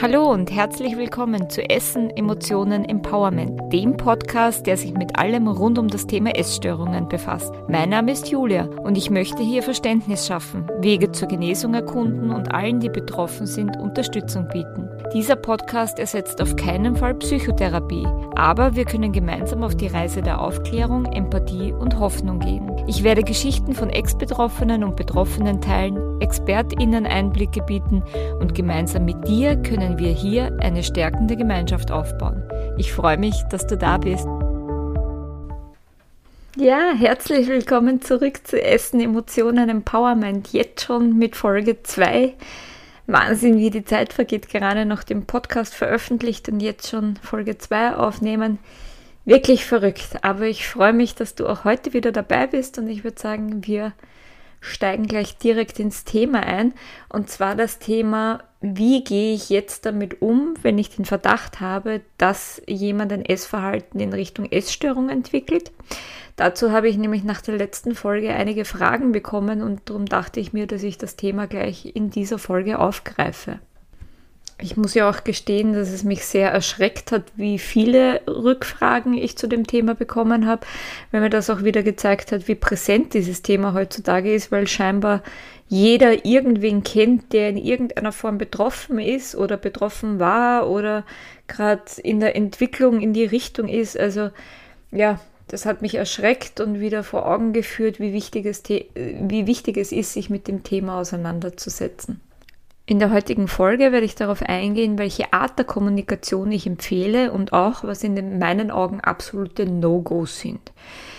Hallo und herzlich willkommen zu Essen, Emotionen, Empowerment, dem Podcast, der sich mit allem rund um das Thema Essstörungen befasst. Mein Name ist Julia und ich möchte hier Verständnis schaffen, Wege zur Genesung erkunden und allen, die betroffen sind, Unterstützung bieten. Dieser Podcast ersetzt auf keinen Fall Psychotherapie, aber wir können gemeinsam auf die Reise der Aufklärung, Empathie und Hoffnung gehen. Ich werde Geschichten von Ex-Betroffenen und Betroffenen teilen, ExpertInnen Einblicke bieten und gemeinsam mit dir können wir hier eine stärkende Gemeinschaft aufbauen. Ich freue mich, dass du da bist. Ja, herzlich willkommen zurück zu Essen, Emotionen, Empowerment. Jetzt schon mit Folge 2. Wahnsinn, wie die Zeit vergeht, gerade noch den Podcast veröffentlicht und jetzt schon Folge 2 aufnehmen. Wirklich verrückt, aber ich freue mich, dass du auch heute wieder dabei bist und ich würde sagen, wir steigen gleich direkt ins Thema ein, und zwar das Thema, wie gehe ich jetzt damit um, wenn ich den Verdacht habe, dass jemand ein Essverhalten in Richtung Essstörung entwickelt. Dazu habe ich nämlich nach der letzten Folge einige Fragen bekommen und darum dachte ich mir, dass ich das Thema gleich in dieser Folge aufgreife. Ich muss ja auch gestehen, dass es mich sehr erschreckt hat, wie viele Rückfragen ich zu dem Thema bekommen habe, weil mir das auch wieder gezeigt hat, wie präsent dieses Thema heutzutage ist, weil scheinbar jeder irgendwen kennt, der in irgendeiner Form betroffen ist oder betroffen war oder gerade in der Entwicklung in die Richtung ist. Also ja, das hat mich erschreckt und wieder vor Augen geführt, wie wichtig es ist, sich mit dem Thema auseinanderzusetzen. In der heutigen Folge werde ich darauf eingehen, welche Art der Kommunikation ich empfehle und auch, was in meinen Augen absolute No-Gos sind.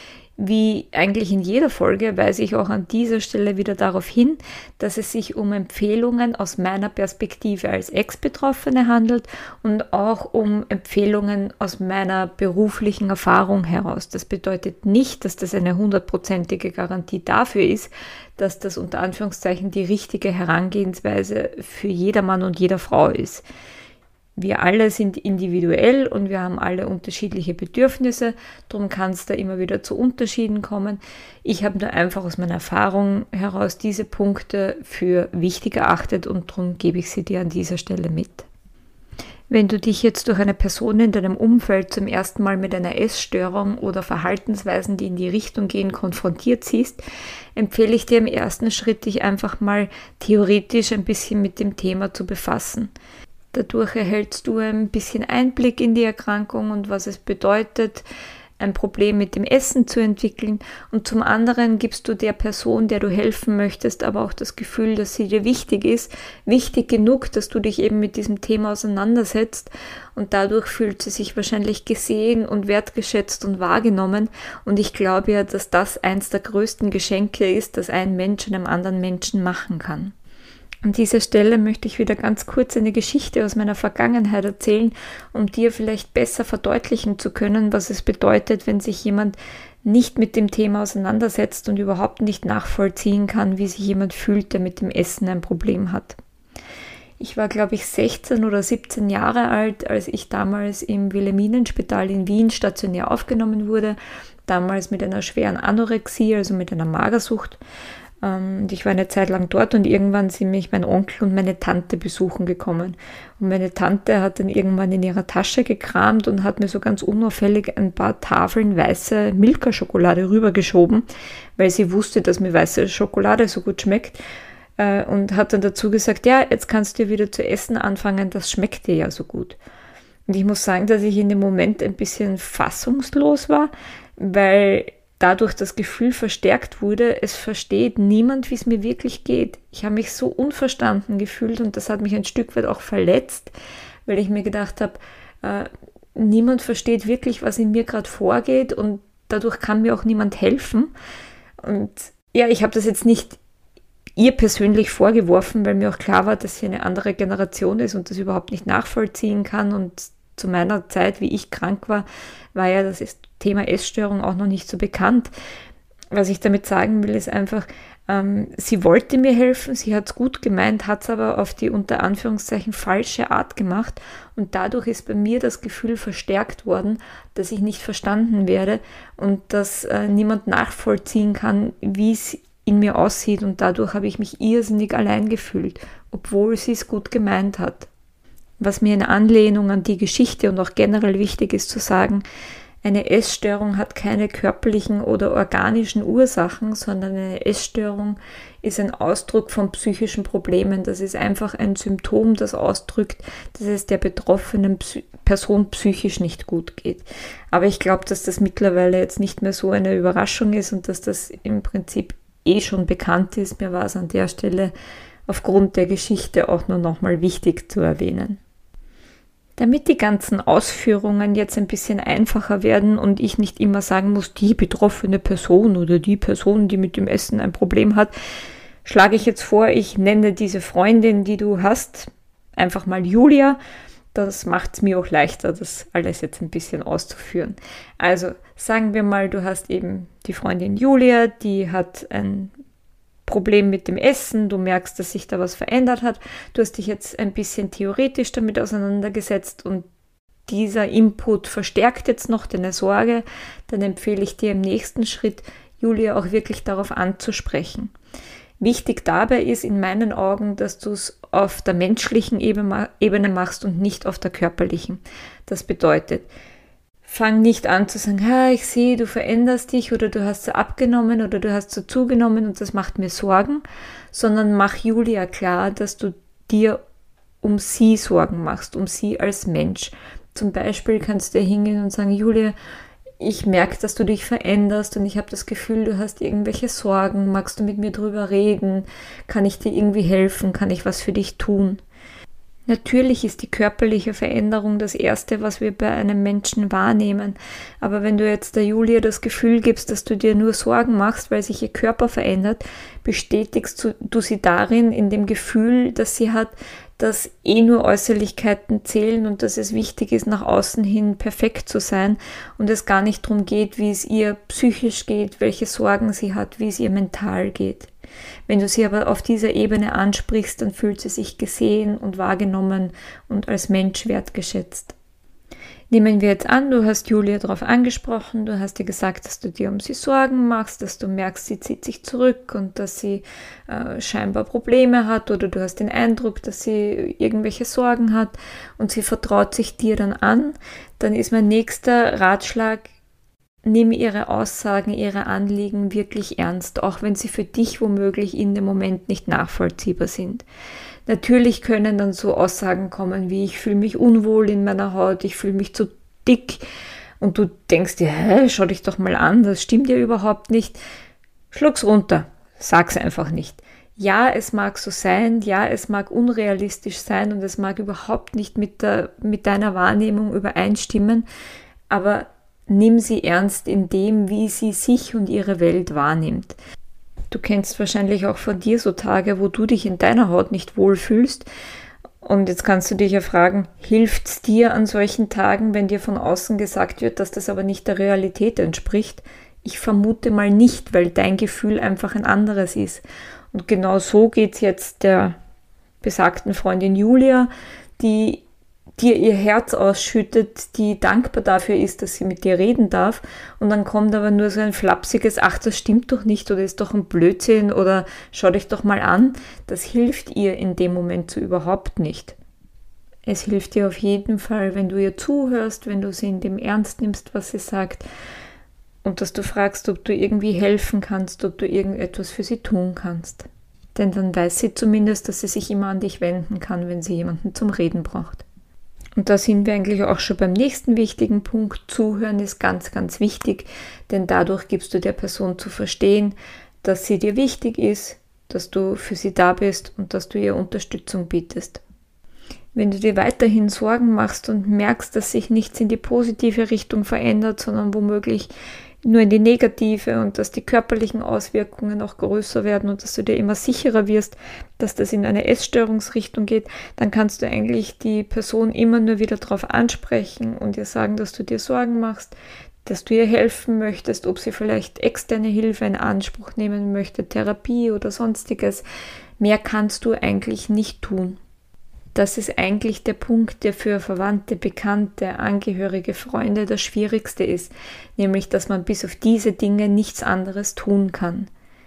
Wie eigentlich in jeder Folge weise ich auch an dieser Stelle wieder darauf hin, dass es sich um Empfehlungen aus meiner Perspektive als Ex-Betroffene handelt und auch um Empfehlungen aus meiner beruflichen Erfahrung heraus. Das bedeutet nicht, dass das eine 100%ige Garantie dafür ist, dass das unter Anführungszeichen die richtige Herangehensweise für jedermann und jeder Frau ist. Wir alle sind individuell und wir haben alle unterschiedliche Bedürfnisse, darum kann es da immer wieder zu Unterschieden kommen. Ich habe nur einfach aus meiner Erfahrung heraus diese Punkte für wichtig erachtet und darum gebe ich sie dir an dieser Stelle mit. Wenn du dich jetzt durch eine Person in deinem Umfeld zum ersten Mal mit einer Essstörung oder Verhaltensweisen, die in die Richtung gehen, konfrontiert siehst, empfehle ich dir im ersten Schritt, dich einfach mal theoretisch ein bisschen mit dem Thema zu befassen. Dadurch erhältst du ein bisschen Einblick in die Erkrankung und was es bedeutet, ein Problem mit dem Essen zu entwickeln, und zum anderen gibst du der Person, der du helfen möchtest, aber auch das Gefühl, dass sie dir wichtig ist, wichtig genug, dass du dich eben mit diesem Thema auseinandersetzt, und dadurch fühlt sie sich wahrscheinlich gesehen und wertgeschätzt und wahrgenommen, und ich glaube ja, dass das eins der größten Geschenke ist, das ein Mensch einem anderen Menschen machen kann. An dieser Stelle möchte ich wieder ganz kurz eine Geschichte aus meiner Vergangenheit erzählen, um dir vielleicht besser verdeutlichen zu können, was es bedeutet, wenn sich jemand nicht mit dem Thema auseinandersetzt und überhaupt nicht nachvollziehen kann, wie sich jemand fühlt, der mit dem Essen ein Problem hat. Ich war, glaube ich, 16 oder 17 Jahre alt, als ich damals im Wilhelminenspital in Wien stationär aufgenommen wurde, damals mit einer schweren Anorexie, also mit einer Magersucht. Und ich war eine Zeit lang dort und irgendwann sind mich mein Onkel und meine Tante besuchen gekommen. Und meine Tante hat dann irgendwann in ihrer Tasche gekramt und hat mir so ganz unauffällig ein paar Tafeln weiße Milka-Schokolade rübergeschoben, weil sie wusste, dass mir weiße Schokolade so gut schmeckt. Und hat dann dazu gesagt, ja, jetzt kannst du wieder zu essen anfangen, das schmeckt dir ja so gut. Und ich muss sagen, dass ich in dem Moment ein bisschen fassungslos war, weil dadurch das Gefühl verstärkt wurde, es versteht niemand, wie es mir wirklich geht. Ich habe mich so unverstanden gefühlt und das hat mich ein Stück weit auch verletzt, weil ich mir gedacht habe, niemand versteht wirklich, was in mir gerade vorgeht und dadurch kann mir auch niemand helfen. Und ja, ich habe das jetzt nicht ihr persönlich vorgeworfen, weil mir auch klar war, dass sie eine andere Generation ist und das überhaupt nicht nachvollziehen kann. Und zu meiner Zeit, wie ich krank war, war ja das Thema Essstörung auch noch nicht so bekannt. Was ich damit sagen will, ist einfach, sie wollte mir helfen, sie hat es gut gemeint, hat es aber auf die unter Anführungszeichen falsche Art gemacht und dadurch ist bei mir das Gefühl verstärkt worden, dass ich nicht verstanden werde und dass niemand nachvollziehen kann, wie es in mir aussieht und dadurch habe ich mich irrsinnig allein gefühlt, obwohl sie es gut gemeint hat. Was mir in Anlehnung an die Geschichte und auch generell wichtig ist zu sagen, eine Essstörung hat keine körperlichen oder organischen Ursachen, sondern eine Essstörung ist ein Ausdruck von psychischen Problemen. Das ist einfach ein Symptom, das ausdrückt, dass es der betroffenen Person psychisch nicht gut geht. Aber ich glaube, dass das mittlerweile jetzt nicht mehr so eine Überraschung ist und dass das im Prinzip schon bekannt ist. Mir war es an der Stelle aufgrund der Geschichte auch nur nochmal wichtig zu erwähnen. Damit die ganzen Ausführungen jetzt ein bisschen einfacher werden und ich nicht immer sagen muss, die betroffene Person oder die Person, die mit dem Essen ein Problem hat, schlage ich jetzt vor, ich nenne diese Freundin, die du hast, einfach mal Julia. Das macht es mir auch leichter, das alles jetzt ein bisschen auszuführen. Also sagen wir mal, du hast eben die Freundin Julia, die hat ein Problem mit dem Essen, du merkst, dass sich da was verändert hat, du hast dich jetzt ein bisschen theoretisch damit auseinandergesetzt und dieser Input verstärkt jetzt noch deine Sorge, dann empfehle ich dir im nächsten Schritt, Julia auch wirklich darauf anzusprechen. Wichtig dabei ist in meinen Augen, dass du es auf der menschlichen Ebene machst und nicht auf der körperlichen. Das bedeutet, fang nicht an zu sagen, ich sehe, du veränderst dich oder du hast so abgenommen oder du hast so zugenommen und das macht mir Sorgen, sondern mach Julia klar, dass du dir um sie Sorgen machst, um sie als Mensch. Zum Beispiel kannst du hingehen und sagen, Julia, ich merke, dass du dich veränderst und ich habe das Gefühl, du hast irgendwelche Sorgen, magst du mit mir drüber reden, kann ich dir irgendwie helfen, kann ich was für dich tun? Natürlich ist die körperliche Veränderung das Erste, was wir bei einem Menschen wahrnehmen. Aber wenn du jetzt der Julia das Gefühl gibst, dass du dir nur Sorgen machst, weil sich ihr Körper verändert, bestätigst du sie darin, in dem Gefühl, das sie hat, dass nur Äußerlichkeiten zählen und dass es wichtig ist, nach außen hin perfekt zu sein und es gar nicht darum geht, wie es ihr psychisch geht, welche Sorgen sie hat, wie es ihr mental geht. Wenn du sie aber auf dieser Ebene ansprichst, dann fühlt sie sich gesehen und wahrgenommen und als Mensch wertgeschätzt. Nehmen wir jetzt an, du hast Julia darauf angesprochen, du hast ihr gesagt, dass du dir um sie Sorgen machst, dass du merkst, sie zieht sich zurück und dass sie scheinbar Probleme hat oder du hast den Eindruck, dass sie irgendwelche Sorgen hat und sie vertraut sich dir dann an, dann ist mein nächster Ratschlag, nimm ihre Aussagen, ihre Anliegen wirklich ernst, auch wenn sie für dich womöglich in dem Moment nicht nachvollziehbar sind. Natürlich können dann so Aussagen kommen wie, ich fühle mich unwohl in meiner Haut, ich fühle mich zu dick und du denkst dir, schau dich doch mal an, das stimmt ja überhaupt nicht. Schluck's runter, sag's einfach nicht. Ja, es mag so sein, ja, es mag unrealistisch sein und es mag überhaupt nicht mit deiner Wahrnehmung übereinstimmen, aber nimm sie ernst in dem, wie sie sich und ihre Welt wahrnimmt. Du kennst wahrscheinlich auch von dir so Tage, wo du dich in deiner Haut nicht wohlfühlst. Und jetzt kannst du dich ja fragen, hilft es dir an solchen Tagen, wenn dir von außen gesagt wird, dass das aber nicht der Realität entspricht? Ich vermute mal nicht, weil dein Gefühl einfach ein anderes ist. Und genau so geht es jetzt der besagten Freundin Julia, die dir ihr Herz ausschüttet, die dankbar dafür ist, dass sie mit dir reden darf und dann kommt aber nur so ein flapsiges, ach, das stimmt doch nicht oder ist doch ein Blödsinn oder schau dich doch mal an, das hilft ihr in dem Moment so überhaupt nicht. Es hilft dir auf jeden Fall, wenn du ihr zuhörst, wenn du sie in dem ernst nimmst, was sie sagt und dass du fragst, ob du irgendwie helfen kannst, ob du irgendetwas für sie tun kannst. Denn dann weiß sie zumindest, dass sie sich immer an dich wenden kann, wenn sie jemanden zum Reden braucht. Und da sind wir eigentlich auch schon beim nächsten wichtigen Punkt. Zuhören ist ganz, ganz wichtig, denn dadurch gibst du der Person zu verstehen, dass sie dir wichtig ist, dass du für sie da bist und dass du ihr Unterstützung bietest. Wenn du dir weiterhin Sorgen machst und merkst, dass sich nichts in die positive Richtung verändert, sondern womöglich nur in die negative und dass die körperlichen Auswirkungen auch größer werden und dass du dir immer sicherer wirst, dass das in eine Essstörungsrichtung geht, dann kannst du eigentlich die Person immer nur wieder darauf ansprechen und ihr sagen, dass du dir Sorgen machst, dass du ihr helfen möchtest, ob sie vielleicht externe Hilfe in Anspruch nehmen möchte, Therapie oder sonstiges. Mehr kannst du eigentlich nicht tun. Das ist eigentlich der Punkt, der für Verwandte, Bekannte, Angehörige, Freunde das Schwierigste ist, nämlich, dass man bis auf diese Dinge nichts anderes tun kann.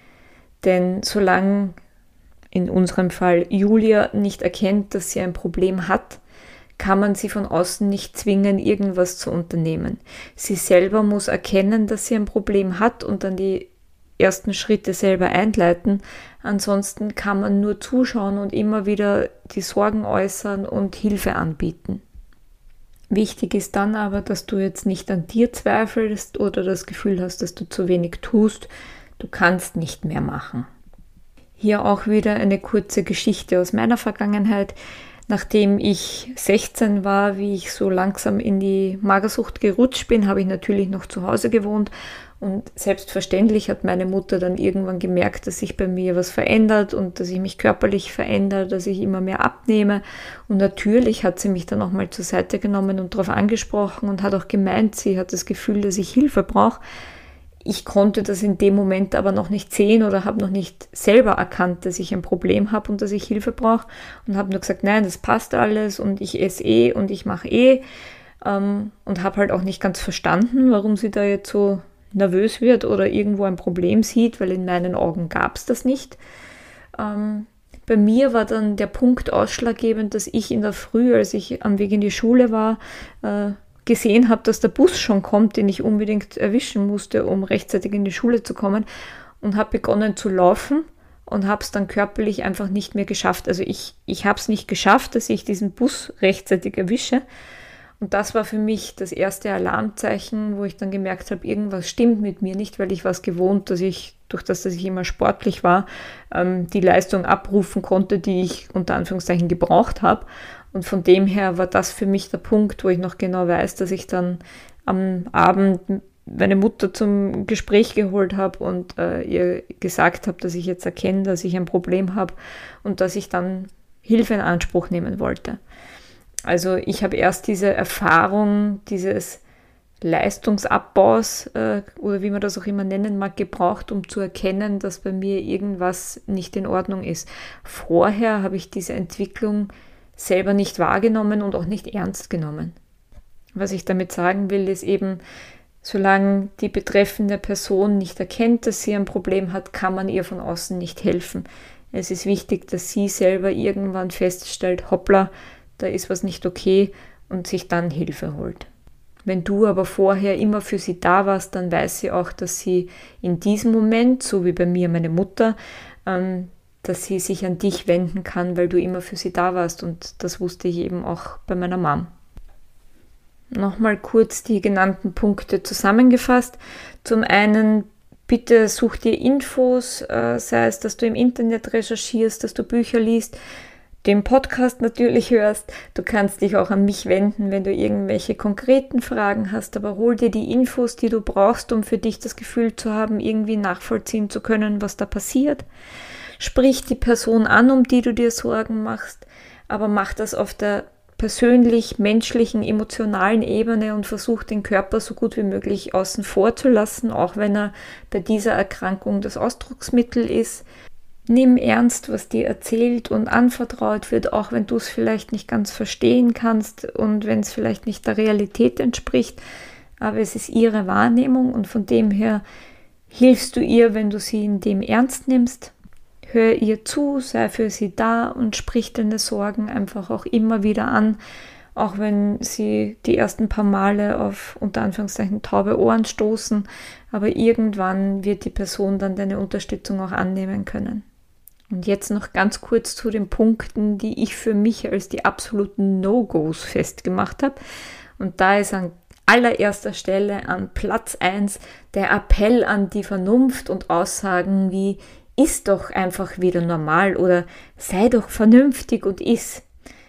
Denn solange in unserem Fall Julia nicht erkennt, dass sie ein Problem hat, kann man sie von außen nicht zwingen, irgendwas zu unternehmen. Sie selber muss erkennen, dass sie ein Problem hat und dann die ersten Schritte selber einleiten. Ansonsten kann man nur zuschauen und immer wieder die Sorgen äußern und Hilfe anbieten. Wichtig ist dann aber, dass du jetzt nicht an dir zweifelst oder das Gefühl hast, dass du zu wenig tust. Du kannst nicht mehr machen. Hier auch wieder eine kurze Geschichte aus meiner Vergangenheit. Nachdem ich 16 war, wie ich so langsam in die Magersucht gerutscht bin, habe ich natürlich noch zu Hause gewohnt. Und selbstverständlich hat meine Mutter dann irgendwann gemerkt, dass sich bei mir was verändert und dass ich mich körperlich verändere, dass ich immer mehr abnehme. Und natürlich hat sie mich dann auch mal zur Seite genommen und darauf angesprochen und hat auch gemeint, sie hat das Gefühl, dass ich Hilfe brauche. Ich konnte das in dem Moment aber noch nicht sehen oder habe noch nicht selber erkannt, dass ich ein Problem habe und dass ich Hilfe brauche und habe nur gesagt, nein, das passt alles und ich esse und ich mache und habe halt auch nicht ganz verstanden, warum sie da jetzt so nervös wird oder irgendwo ein Problem sieht, weil in meinen Augen gab es das nicht. Bei mir war dann der Punkt ausschlaggebend, dass ich in der Früh, als ich am Weg in die Schule war, gesehen habe, dass der Bus schon kommt, den ich unbedingt erwischen musste, um rechtzeitig in die Schule zu kommen und habe begonnen zu laufen und habe es dann körperlich einfach nicht mehr geschafft. Also ich habe es nicht geschafft, dass ich diesen Bus rechtzeitig erwische und das war für mich das erste Alarmzeichen, wo ich dann gemerkt habe, irgendwas stimmt mit mir nicht, weil ich war es gewohnt, dass ich, durch das, dass ich immer sportlich war, die Leistung abrufen konnte, die ich unter Anführungszeichen gebraucht habe. Und von dem her war das für mich der Punkt, wo ich noch genau weiß, dass ich dann am Abend meine Mutter zum Gespräch geholt habe und ihr gesagt habe, dass ich jetzt erkenne, dass ich ein Problem habe und dass ich dann Hilfe in Anspruch nehmen wollte. Also ich habe erst diese Erfahrung dieses Leistungsabbaus oder wie man das auch immer nennen mag, gebraucht, um zu erkennen, dass bei mir irgendwas nicht in Ordnung ist. Vorher habe ich diese Entwicklung selber nicht wahrgenommen und auch nicht ernst genommen. Was ich damit sagen will, ist eben, solange die betreffende Person nicht erkennt, dass sie ein Problem hat, kann man ihr von außen nicht helfen. Es ist wichtig, dass sie selber irgendwann feststellt, hoppla, da ist was nicht okay und sich dann Hilfe holt. Wenn du aber vorher immer für sie da warst, dann weiß sie auch, dass sie in diesem Moment, so wie bei mir meine Mutter, dass sie sich an dich wenden kann, weil du immer für sie da warst und das wusste ich eben auch bei meiner Mom. Nochmal kurz die genannten Punkte zusammengefasst. Zum einen, bitte such dir Infos, sei es, dass du im Internet recherchierst, dass du Bücher liest, den Podcast natürlich hörst. Du kannst dich auch an mich wenden, wenn du irgendwelche konkreten Fragen hast, aber hol dir die Infos, die du brauchst, um für dich das Gefühl zu haben, irgendwie nachvollziehen zu können, was da passiert. Sprich die Person an, um die du dir Sorgen machst, aber mach das auf der persönlich, menschlichen, emotionalen Ebene und versuch den Körper so gut wie möglich außen vor zu lassen, auch wenn er bei dieser Erkrankung das Ausdrucksmittel ist. Nimm ernst, was dir erzählt und anvertraut wird, auch wenn du es vielleicht nicht ganz verstehen kannst und wenn es vielleicht nicht der Realität entspricht, aber es ist ihre Wahrnehmung und von dem her hilfst du ihr, wenn du sie in dem ernst nimmst. Hör ihr zu, sei für sie da und sprich deine Sorgen einfach auch immer wieder an, auch wenn sie die ersten paar Male auf unter Anführungszeichen taube Ohren stoßen, aber irgendwann wird die Person dann deine Unterstützung auch annehmen können. Und jetzt noch ganz kurz zu den Punkten, die ich für mich als die absoluten No-Gos festgemacht habe. Und da ist an allererster Stelle an Platz 1 der Appell an die Vernunft und Aussagen wie iss doch einfach wieder normal oder sei doch vernünftig und iss.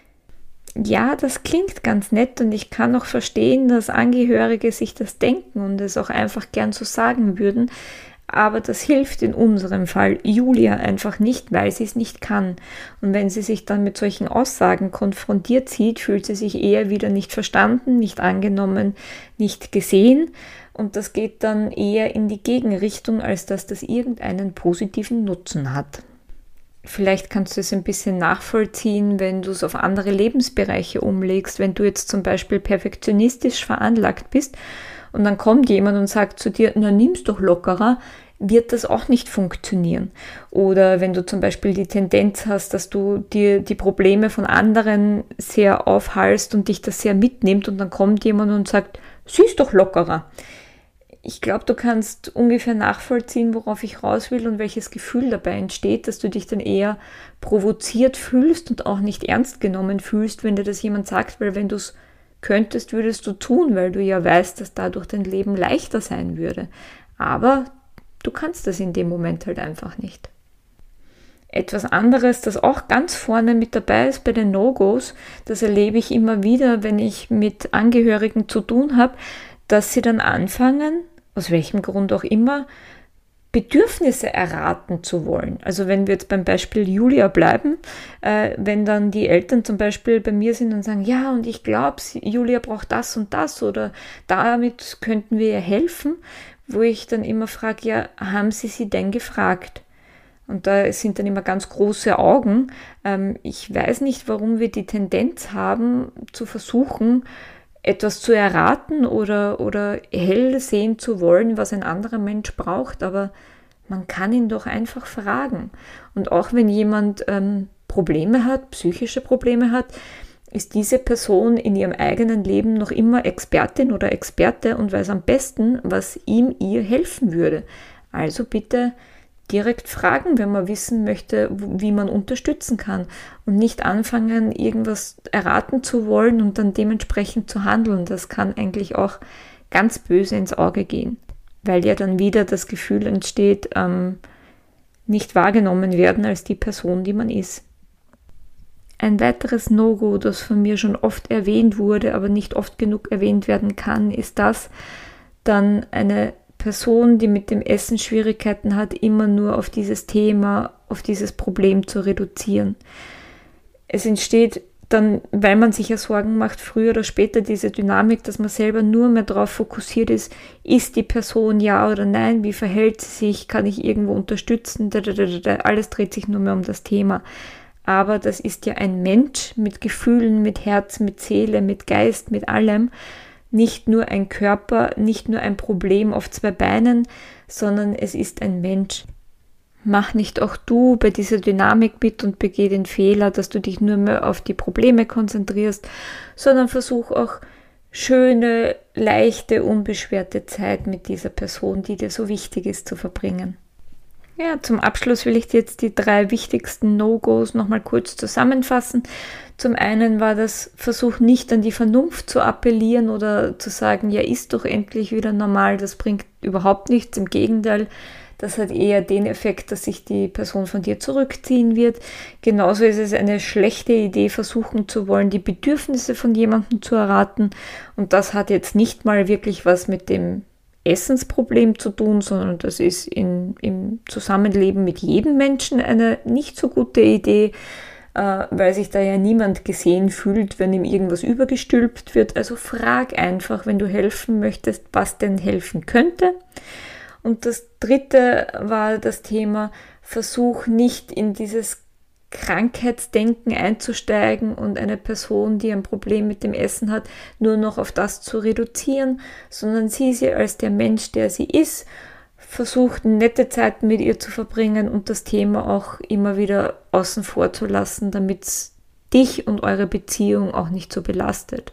Ja, das klingt ganz nett und ich kann auch verstehen, dass Angehörige sich das denken und es auch einfach gern so sagen würden, aber das hilft in unserem Fall Julia einfach nicht, weil sie es nicht kann. Und wenn sie sich dann mit solchen Aussagen konfrontiert sieht, fühlt sie sich eher wieder nicht verstanden, nicht angenommen, nicht gesehen. Und das geht dann eher in die Gegenrichtung, als dass das irgendeinen positiven Nutzen hat. Vielleicht kannst du es ein bisschen nachvollziehen, wenn du es auf andere Lebensbereiche umlegst. Wenn du jetzt zum Beispiel perfektionistisch veranlagt bist und dann kommt jemand und sagt zu dir, na nimm's doch lockerer, wird das auch nicht funktionieren. Oder wenn du zum Beispiel die Tendenz hast, dass du dir die Probleme von anderen sehr aufhalst und dich das sehr mitnimmt und dann kommt jemand und sagt, sie ist doch lockerer. Ich glaube, du kannst ungefähr nachvollziehen, worauf ich raus will und welches Gefühl dabei entsteht, dass du dich dann eher provoziert fühlst und auch nicht ernst genommen fühlst, wenn dir das jemand sagt, weil wenn du es könntest, würdest du tun, weil du ja weißt, dass dadurch dein Leben leichter sein würde. Aber du kannst das in dem Moment halt einfach nicht. Etwas anderes, das auch ganz vorne mit dabei ist bei den No-Gos, das erlebe ich immer wieder, wenn ich mit Angehörigen zu tun habe, dass sie dann anfangen, aus welchem Grund auch immer, Bedürfnisse erraten zu wollen. Also wenn wir jetzt beim Beispiel Julia bleiben, wenn dann die Eltern zum Beispiel bei mir sind und sagen, ja, und ich glaube, Julia braucht das und das oder damit könnten wir ihr helfen, wo ich dann immer frage, ja, haben Sie denn gefragt? Und da sind dann immer ganz große Augen. Ich weiß nicht, warum wir die Tendenz haben, zu versuchen, etwas zu erraten oder hell sehen zu wollen, was ein anderer Mensch braucht, aber man kann ihn doch einfach fragen. Und auch wenn jemand Probleme hat, psychische Probleme hat, ist diese Person in ihrem eigenen Leben noch immer Expertin oder Experte und weiß am besten, was ihm, ihr helfen würde. Also bitte direkt fragen, wenn man wissen möchte, wie man unterstützen kann und nicht anfangen, irgendwas erraten zu wollen und dann dementsprechend zu handeln. Das kann eigentlich auch ganz böse ins Auge gehen, weil ja dann wieder das Gefühl entsteht, nicht wahrgenommen werden als die Person, die man ist. Ein weiteres No-Go, das von mir schon oft erwähnt wurde, aber nicht oft genug erwähnt werden kann, ist das, dann eine Person, die mit dem Essen Schwierigkeiten hat, immer nur auf dieses Thema, auf dieses Problem zu reduzieren. Es entsteht dann, weil man sich ja Sorgen macht, früher oder später diese Dynamik, dass man selber nur mehr darauf fokussiert ist die Person ja oder nein, wie verhält sie sich, kann ich irgendwo unterstützen, alles dreht sich nur mehr um das Thema. Aber das ist ja ein Mensch mit Gefühlen, mit Herz, mit Seele, mit Geist, mit allem. Nicht nur ein Körper, nicht nur ein Problem auf zwei Beinen, sondern es ist ein Mensch. Mach nicht auch du bei dieser Dynamik mit und begeh den Fehler, dass du dich nur mehr auf die Probleme konzentrierst, sondern versuch auch schöne, leichte, unbeschwerte Zeit mit dieser Person, die dir so wichtig ist, zu verbringen. Ja, zum Abschluss will ich dir jetzt die 3 wichtigsten No-Gos nochmal kurz zusammenfassen. Zum einen war das Versuch, nicht an die Vernunft zu appellieren oder zu sagen, ja, ist doch endlich wieder normal, das bringt überhaupt nichts. Im Gegenteil, das hat eher den Effekt, dass sich die Person von dir zurückziehen wird. Genauso ist es eine schlechte Idee, versuchen zu wollen, die Bedürfnisse von jemandem zu erraten. Und das hat jetzt nicht mal wirklich was mit dem Essensproblem zu tun, sondern das ist im Zusammenleben mit jedem Menschen eine nicht so gute Idee, weil sich da ja niemand gesehen fühlt, wenn ihm irgendwas übergestülpt wird. Also frag einfach, wenn du helfen möchtest, was denn helfen könnte. Und das 3. war das Thema, versuch nicht in dieses Krankheitsdenken einzusteigen und eine Person, die ein Problem mit dem Essen hat, nur noch auf das zu reduzieren, sondern sieh sie als der Mensch, der sie ist, versucht nette Zeiten mit ihr zu verbringen und das Thema auch immer wieder außen vor zu lassen, damit es dich und eure Beziehung auch nicht so belastet.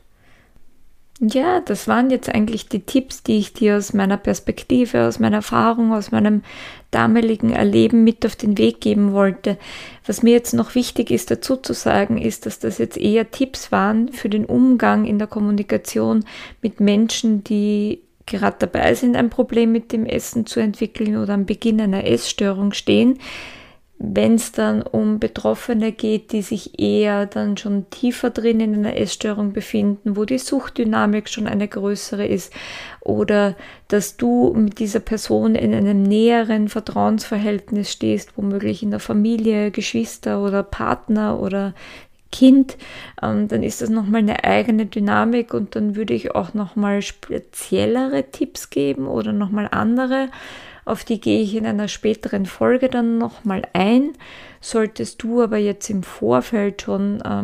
Ja, das waren jetzt eigentlich die Tipps, die ich dir aus meiner Perspektive, aus meiner Erfahrung, aus meinem damaligen Erleben mit auf den Weg geben wollte. Was mir jetzt noch wichtig ist dazu zu sagen, ist, dass das jetzt eher Tipps waren für den Umgang in der Kommunikation mit Menschen, die gerade dabei sind, ein Problem mit dem Essen zu entwickeln oder am Beginn einer Essstörung stehen. Wenn es dann um Betroffene geht, die sich eher dann schon tiefer drin in einer Essstörung befinden, wo die Suchtdynamik schon eine größere ist oder dass du mit dieser Person in einem näheren Vertrauensverhältnis stehst, womöglich in der Familie, Geschwister oder Partner oder Kind, dann ist das nochmal eine eigene Dynamik und dann würde ich auch nochmal speziellere Tipps geben oder nochmal andere. Auf die gehe ich in einer späteren Folge dann nochmal ein. Solltest du aber jetzt im Vorfeld schon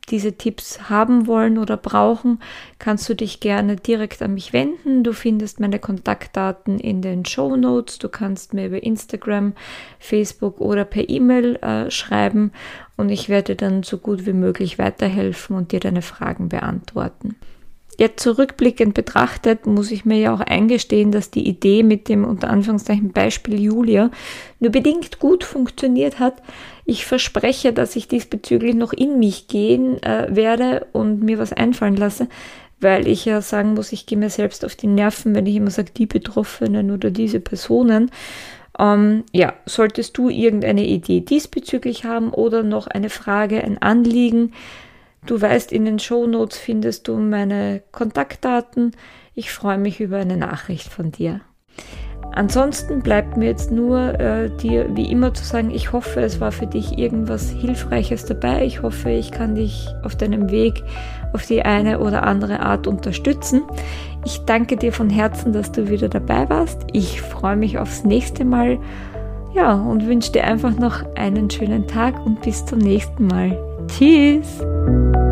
diese Tipps haben wollen oder brauchen, kannst du dich gerne direkt an mich wenden. Du findest meine Kontaktdaten in den Shownotes. Du kannst mir über Instagram, Facebook oder per E-Mail schreiben und ich werde dann so gut wie möglich weiterhelfen und dir deine Fragen beantworten. Jetzt zurückblickend betrachtet, muss ich mir ja auch eingestehen, dass die Idee mit dem unter Anführungszeichen Beispiel Julia nur bedingt gut funktioniert hat. Ich verspreche, dass ich diesbezüglich noch in mich gehen werde und mir was einfallen lasse, weil ich ja sagen muss, ich gehe mir selbst auf die Nerven, wenn ich immer sage, die Betroffenen oder diese Personen. Solltest du irgendeine Idee diesbezüglich haben oder noch eine Frage, ein Anliegen, du weißt, in den Shownotes findest du meine Kontaktdaten. Ich freue mich über eine Nachricht von dir. Ansonsten bleibt mir jetzt nur dir wie immer zu sagen, ich hoffe, es war für dich irgendwas Hilfreiches dabei. Ich hoffe, ich kann dich auf deinem Weg auf die eine oder andere Art unterstützen. Ich danke dir von Herzen, dass du wieder dabei warst. Ich freue mich aufs nächste Mal. Ja, und wünsche dir einfach noch einen schönen Tag und bis zum nächsten Mal. Tschüss!